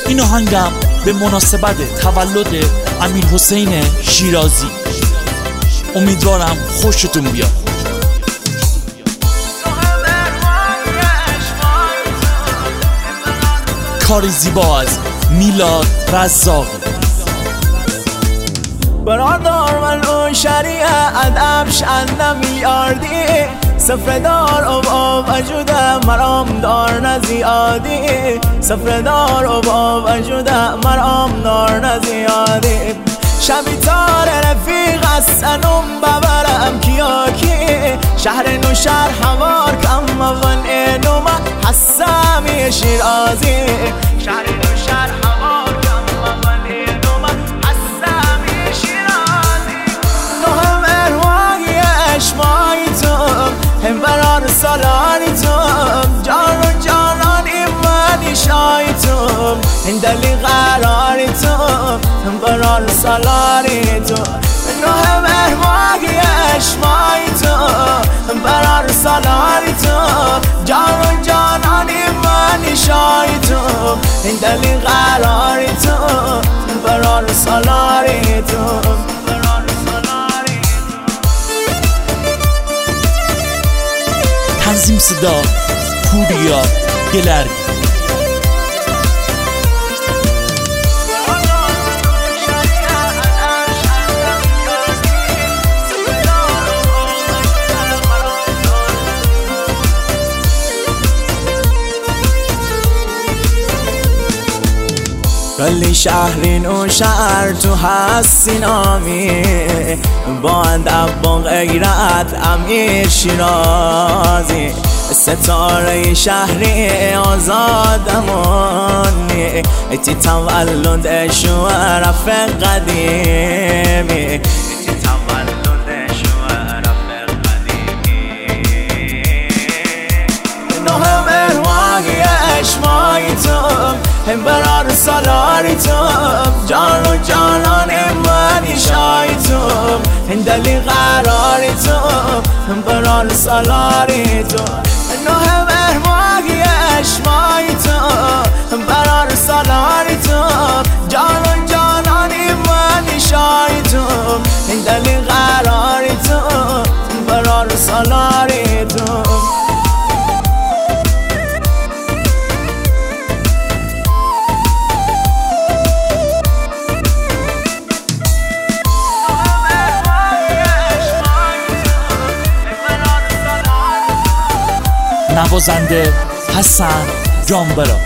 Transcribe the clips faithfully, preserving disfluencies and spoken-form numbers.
این آهنگم به مناسبت تولد امیرحسین شیرازی. امیدوارم خوشتون بیاد. کار زیبا از میلاد رزاقی. برادر من اون شریعه ادبش اندم میاردی، سفردار او او وجوده مرام دار نزیادی، سفردار او او وجوده مرام دار نزیادی. شبی تار رفیق السنم ببرم کیاکی، شهر نوشهر حوار کم ون اینو من حسامی شیرازی، شهر نوشهر حوار کم ون اینو من حسامی شیرازی. نهم اروای اشمای تو هم بران سالانی تو، جان و جانان ایمانی شای تو، این دلی قراری تو هم بران سالانی تو. نهم اروای اشمای تو هم بران سالانی تو، جان و جانان ایمانی شای تو، این دلی قراری تو هم بران سالانی تو. تنظیم صدا پوریا گلری. ولی شهرین و شهر تو هستی نامی، با ادب با غیرت امیر شیرازی. ستاره شهری آزادمانی، ایتی تولد شرف قدیمی، ایتی تولد شرف قدیمی. نهم اروای اشمای تو هم برار سالاری تو، جان و جانان ایمانی شای تو، این دلی قراری تو هم برار سالاری تو. نهم اروای اشمای تو هم برار سالاری تو، جان و جانان ایمانی شای تو، این دلی قراری تو هم برار سالاری تو. نوازنده حسن جانبرا.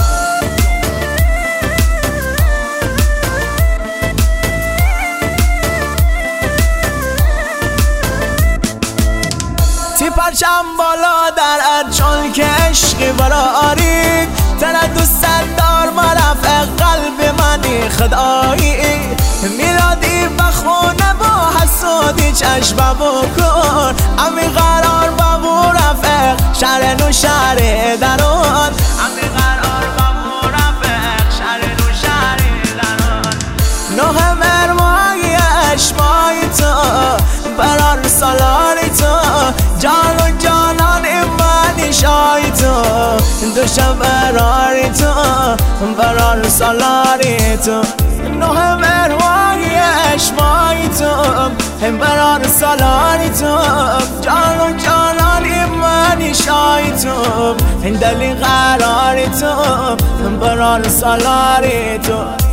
تی پرچم بالا در ارچان که عشقی براری، تنه دوست دار مرفع قلب منی خدایی، میلادی بخونه با حسودی چشم بکن، امی قرار بابو رفع شهر نو شهر درون، امی قرار بابو رفع شهر نو شهر درون. نهم اروای اشمای تو برار سالاری تو، جان و جانان ایمانی شای تو، دو شب براری تو برار سالاری تو. نهم اروای اشمای تو هم برار سالاری تو، جان و جانان ایمانی شای تو، این دلی قراری تو هم برار سالاری تو.